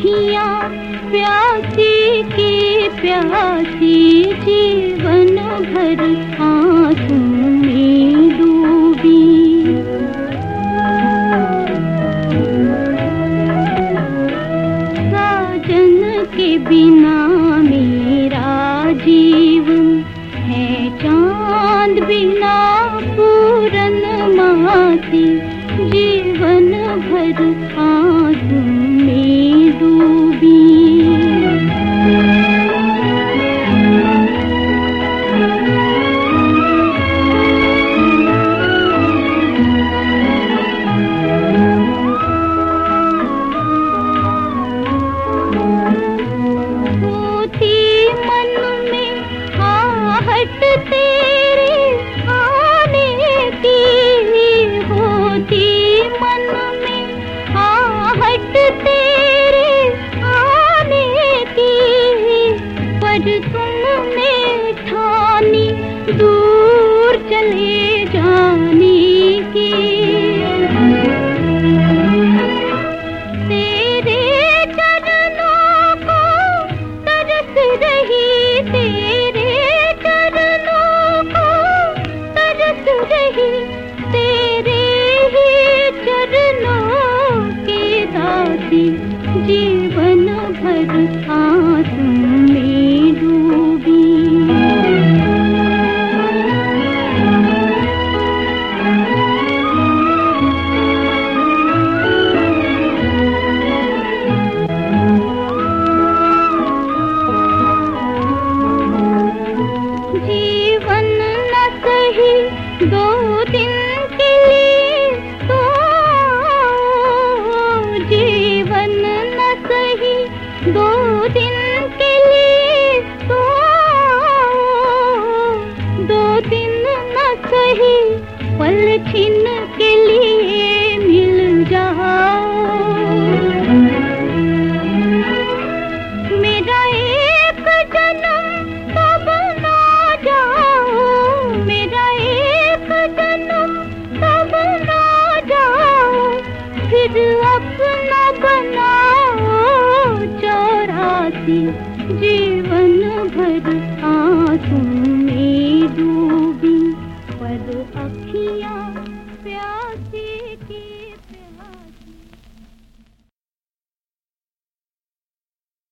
अखियाँ प्यासी की प्यासी, जीवन भर आंसू में डूबी। साजन के बिना मेरा जीवन है चांद बिना पूर्णमासी, जीवन भर आंसू में डूबी। होती मन में आहट तेरे आने की, होती मन में आहट तेरे आने की, पर तुमने ठानी दूर चले जाने की। तेरे चरणों को तरस रही, तेरे चरणों को तरस रही, तेरे ही चरणों के दासी, जीवन भर आंसू में डूबी। जीवन न सही दो दिन के लिए तो आओ, जीवन न सही दो दिन के लिए तो आओ, दो दिन न सही पल छिन के लिए मिल जाओ। मेरा एक जन्म तब ना जाओ, मेरा एक जन्म तब ना जाओ, फिर अपना बनाओ चौरासी, जीवन भर आंसू में डूबी। पर अखियाँ प्यार